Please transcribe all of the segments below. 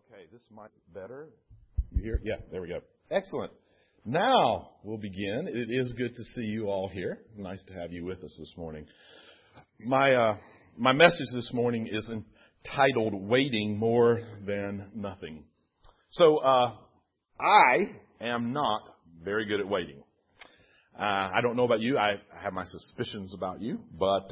Okay, this might be better. You hear? Yeah, there we go. Excellent. Now we'll begin. It is good to see you all here. Nice to have you with us this morning. My message this morning is entitled "Waiting More Than Nothing." So I am not very good at waiting. I don't know about you. I have my suspicions about you, but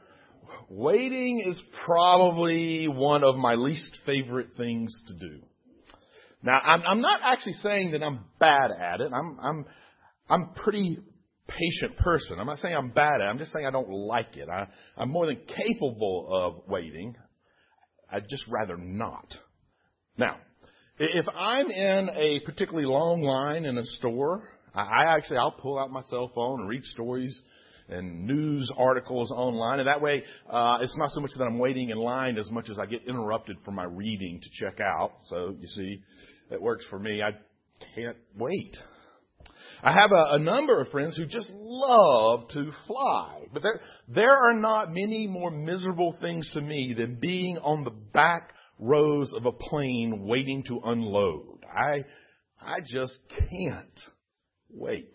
waiting is probably one of my least favorite things to do. Now, I'm not actually saying that I'm bad at it. I'm a pretty patient person. I'm not saying I'm bad at it. I'm just saying I don't like it. I'm more than capable of waiting. I'd just rather not. Now, if I'm in a particularly long line in a store, I'll pull out my cell phone and read stories and news articles online. And that way, it's not so much that I'm waiting in line as much as I get interrupted from my reading to check out. So, you see, it works for me. I can't wait. I have a number of friends who just love to fly. But there are not many more miserable things to me than being on the back rows of a plane waiting to unload. I just can't wait.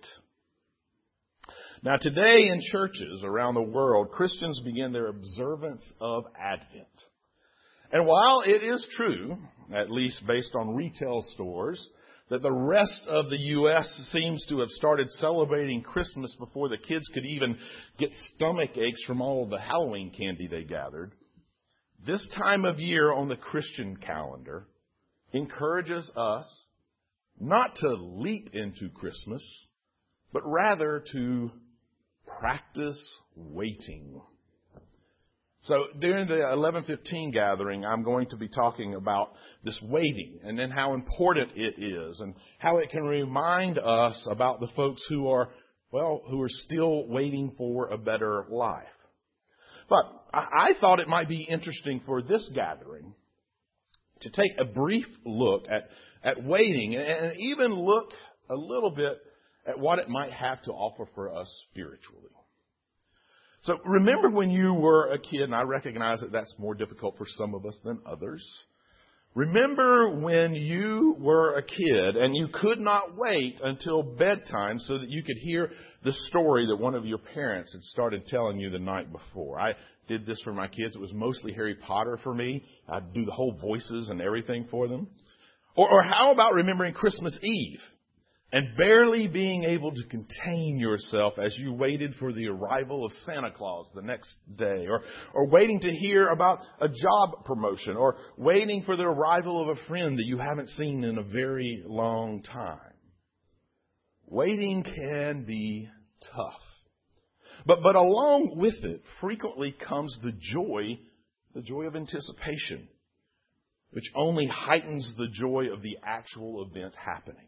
Now, today in churches around the world, Christians begin their observance of Advent. And while it is true, at least based on retail stores, that the rest of the U.S. seems to have started celebrating Christmas before the kids could even get stomach aches from all of the Halloween candy they gathered, this time of year on the Christian calendar encourages us not to leap into Christmas, but rather to practice waiting. So during the 11:15 gathering, I'm going to be talking about this waiting and then how important it is and how it can remind us about the folks who are still waiting for a better life. But I thought it might be interesting for this gathering to take a brief look at waiting and even look a little bit at what it might have to offer for us spiritually. So remember when you were a kid, and I recognize that that's more difficult for some of us than others. Remember when you were a kid and you could not wait until bedtime so that you could hear the story that one of your parents had started telling you the night before. I did this for my kids. It was mostly Harry Potter for me. I'd do the whole voices and everything for them. Or how about remembering Christmas Eve and barely being able to contain yourself as you waited for the arrival of Santa Claus the next day, or waiting to hear about a job promotion, or waiting for the arrival of a friend that you haven't seen in a very long time. Waiting can be tough. But along with it frequently comes the joy of anticipation, which only heightens the joy of the actual event happening.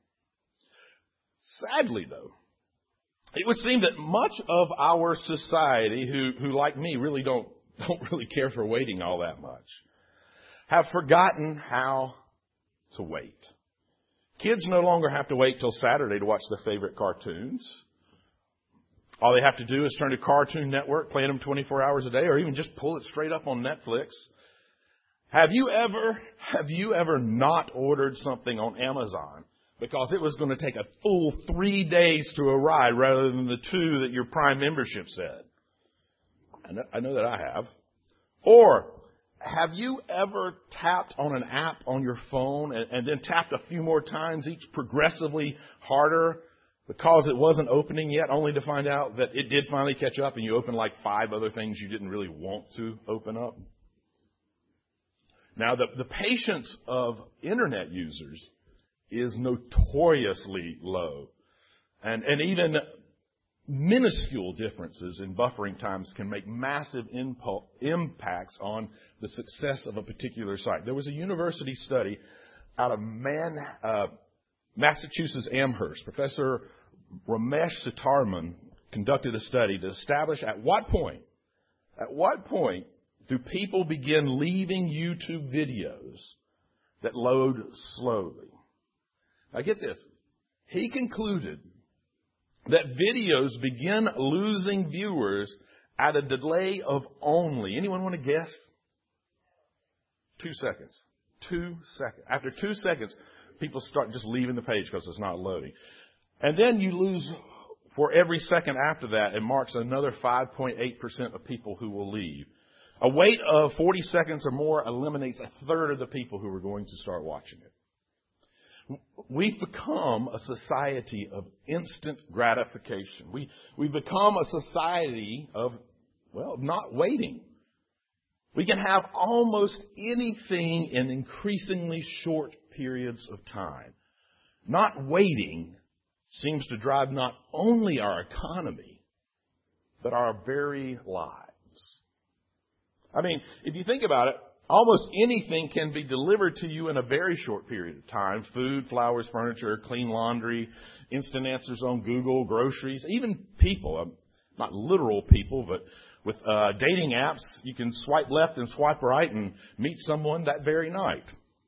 Sadly, though, it would seem that much of our society who like me, really don't really care for waiting all that much, have forgotten how to wait. Kids no longer have to wait till Saturday to watch their favorite cartoons. All they have to do is turn to Cartoon Network, playing them 24 hours a day, or even just pull it straight up on Netflix. Have you ever not ordered something on Amazon because it was going to take a full 3 days to arrive rather than the 2 that your Prime membership said? I know that I have. Or have you ever tapped on an app on your phone and then tapped a few more times, each progressively harder, because it wasn't opening yet, only to find out that it did finally catch up and you opened like 5 other things you didn't really want to open up? Now, the patience of Internet users is notoriously low. And even minuscule differences in buffering times can make massive impacts on the success of a particular site. There was a university study out of Massachusetts Amherst. Professor Ramesh Sitarman conducted a study to establish at what point do people begin leaving YouTube videos that load slowly. Now get this. He concluded that videos begin losing viewers at a delay of only, anyone want to guess? 2 seconds. 2 seconds. After 2 seconds, people start just leaving the page because it's not loading. And then you lose, for every second after that, it marks another 5.8% of people who will leave. A wait of 40 seconds or more eliminates a third of the people who are going to start watching it. We've become a society of instant gratification. We've become a society of, not waiting. We can have almost anything in increasingly short periods of time. Not waiting seems to drive not only our economy, but our very lives. I mean, if you think about it, almost anything can be delivered to you in a very short period of time. Food, flowers, furniture, clean laundry, instant answers on Google, groceries, even people, not literal people, but with dating apps, you can swipe left and swipe right and meet someone that very night.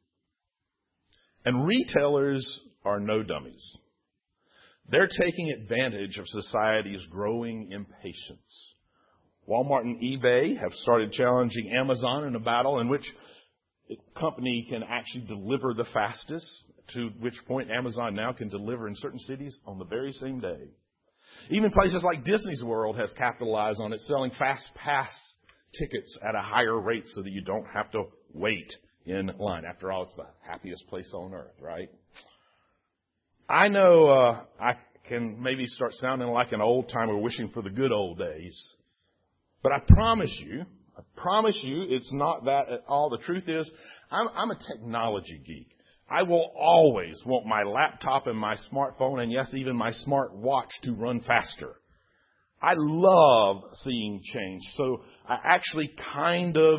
And retailers are no dummies. They're taking advantage of society's growing impatience. Walmart and eBay have started challenging Amazon in a battle in which the company can actually deliver the fastest, to which point Amazon now can deliver in certain cities on the very same day. Even places like Disney's World has capitalized on it, selling fast pass tickets at a higher rate so that you don't have to wait in line. After all, it's the happiest place on earth, right? I know I can maybe start sounding like an old timer wishing for the good old days. But I promise you, it's not that at all. The truth is, I'm a technology geek. I will always want my laptop and my smartphone, and yes, even my smart watch to run faster. I love seeing change. So I actually kind of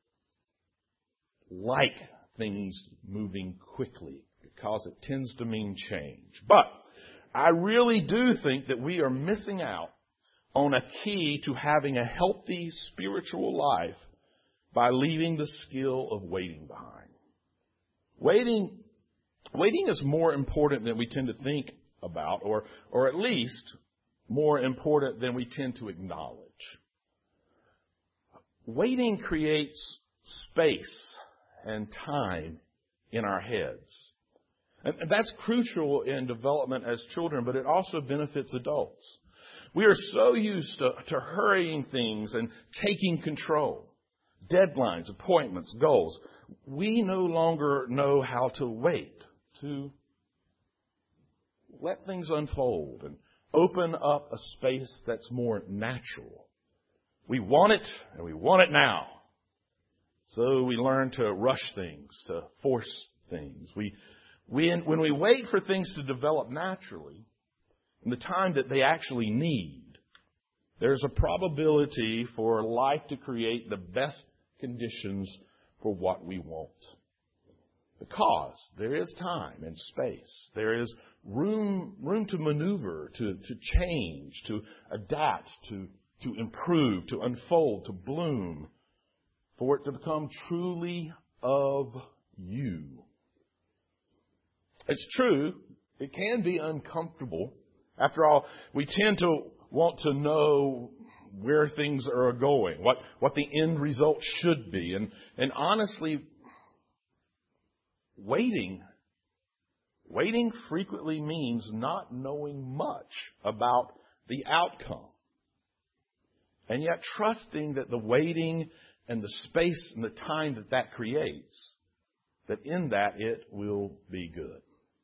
like things moving quickly because it tends to mean change. But I really do think that we are missing out on a key to having a healthy spiritual life by leaving the skill of waiting behind. Waiting is more important than we tend to think about, or at least more important than we tend to acknowledge. Waiting creates space and time in our heads. And that's crucial in development as children, but it also benefits adults. We are so used to hurrying things and taking control. Deadlines, appointments, goals. We no longer know how to wait, to let things unfold and open up a space that's more natural. We want it, and we want it now. So we learn to rush things, to force things. When we wait for things to develop naturally, in the time that they actually need, there's a probability for life to create the best conditions for what we want. Because there is time and space. There is room to maneuver, to change, to adapt, to improve, to unfold, to bloom, for it to become truly of you. It's true, it can be uncomfortable. After all, we tend to want to know where things are going, what the end result should be. And honestly, waiting frequently means not knowing much about the outcome. And yet trusting that the waiting and the space and the time that creates, that in that it will be good.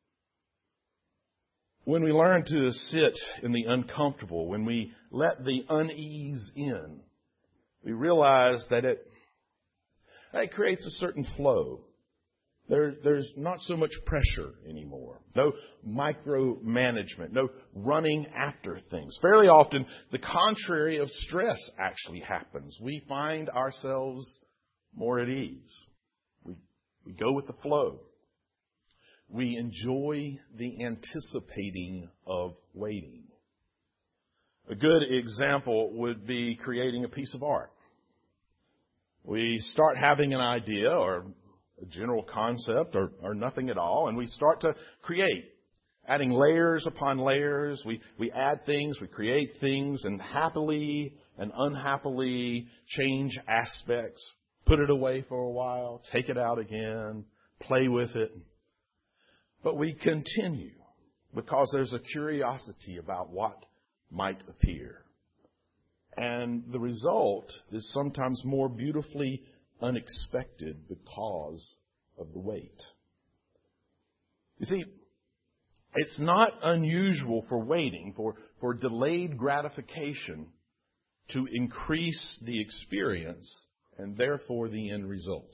When we learn to sit in the uncomfortable, when we let the unease in, we realize that it creates a certain flow. There's not so much pressure anymore. No micromanagement, no running after things. Fairly often, the contrary of stress actually happens. We find ourselves more at ease. We go with the flow. We enjoy the anticipating of waiting. A good example would be creating a piece of art. We start having an idea or a general concept or nothing at all, and we start to create, adding layers upon layers. We add things, we create things, and happily and unhappily change aspects, put it away for a while, take it out again, play with it, but we continue because there's a curiosity about what might appear. And the result is sometimes more beautifully unexpected because of the wait. You see, it's not unusual for waiting, for delayed gratification to increase the experience and therefore the end result.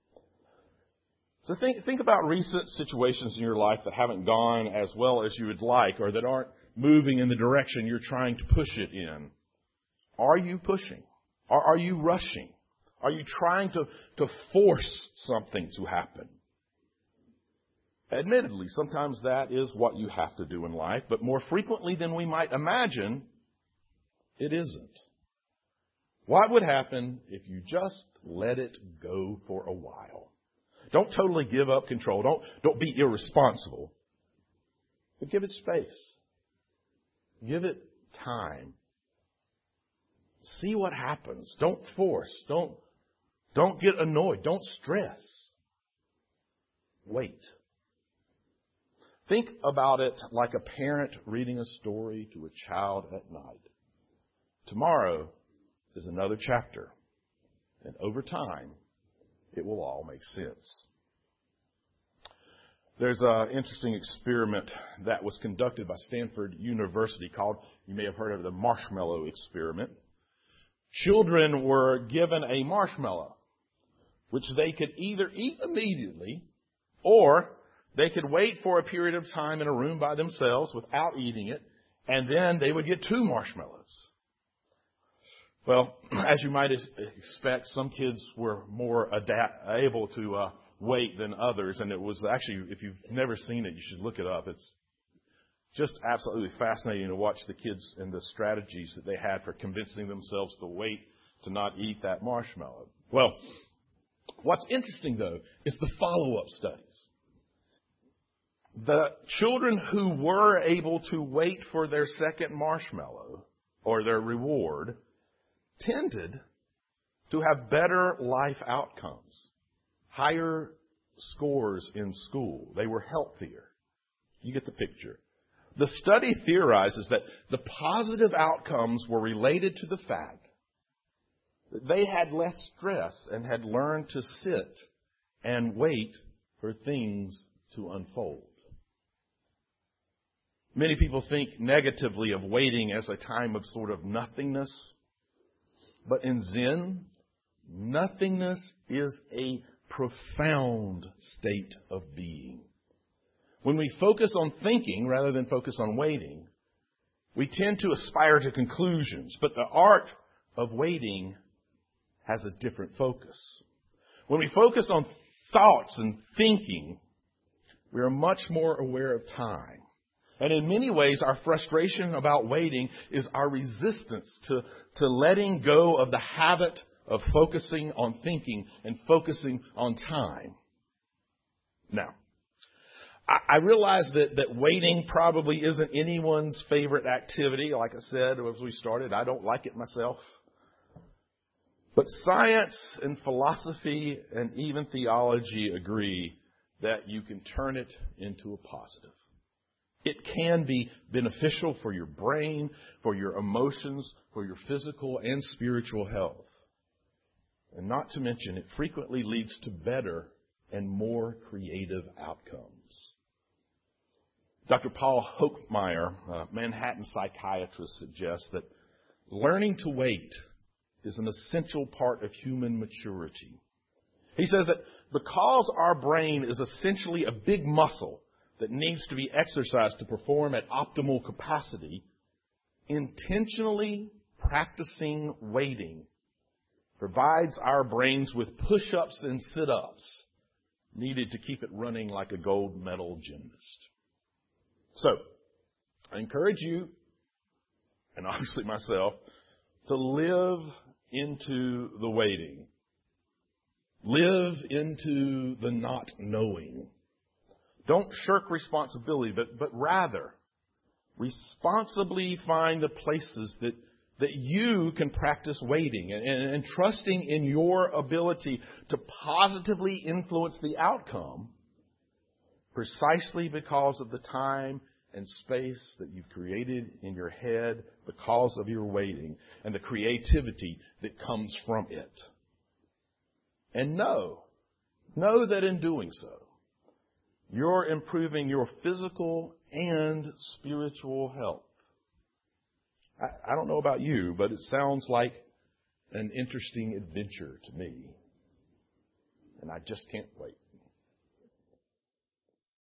So think about recent situations in your life that haven't gone as well as you would like or that aren't moving in the direction you're trying to push it in. Are you pushing? Are you rushing? Are you trying to force something to happen? Admittedly, sometimes that is what you have to do in life, but more frequently than we might imagine, it isn't. What would happen if you just let it go for a while? Don't totally give up control. Don't be irresponsible. But give it space. Give it time. See what happens. Don't force. Don't get annoyed. Don't stress. Wait. Think about it like a parent reading a story to a child at night. Tomorrow is another chapter, and over time, it will all make sense. There's an interesting experiment that was conducted by Stanford University called, you may have heard of it, the marshmallow experiment. Children were given a marshmallow, which they could either eat immediately or they could wait for a period of time in a room by themselves without eating it, and then they would get 2 marshmallows. Well, as you might expect, some kids were more able to wait than others, and it was actually, if you've never seen it, you should look it up. It's just absolutely fascinating to watch the kids and the strategies that they had for convincing themselves to wait to not eat that marshmallow. Well, what's interesting, though, is the follow-up studies. The children who were able to wait for their second marshmallow, or their reward, tended to have better life outcomes, higher scores in school. They were healthier. You get the picture. The study theorizes that the positive outcomes were related to the fact that they had less stress and had learned to sit and wait for things to unfold. Many people think negatively of waiting as a time of sort of nothingness. But in Zen, nothingness is a profound state of being. When we focus on thinking rather than focus on waiting, we tend to aspire to conclusions. But the art of waiting has a different focus. When we focus on thoughts and thinking, we are much more aware of time. And in many ways, our frustration about waiting is our resistance to letting go of the habit of focusing on thinking and focusing on time. Now, I realize that waiting probably isn't anyone's favorite activity. Like I said as we started, I don't like it myself. But science and philosophy and even theology agree that you can turn it into a positive. It can be beneficial for your brain, for your emotions, for your physical and spiritual health. And not to mention, it frequently leads to better and more creative outcomes. Dr. Paul Hochmeyer, a Manhattan psychiatrist, suggests that learning to wait is an essential part of human maturity. He says that because our brain is essentially a big muscle that needs to be exercised to perform at optimal capacity, intentionally practicing waiting provides our brains with push-ups and sit-ups needed to keep it running like a gold medal gymnast. So, I encourage you, and obviously myself, to live into the waiting. Live into the not knowing. Don't shirk responsibility, but rather responsibly find the places that that you can practice waiting and trusting in your ability to positively influence the outcome precisely because of the time and space that you've created in your head because of your waiting and the creativity that comes from it. And know that in doing so, you're improving your physical and spiritual health. I don't know about you, but it sounds like an interesting adventure to me. And I just can't wait.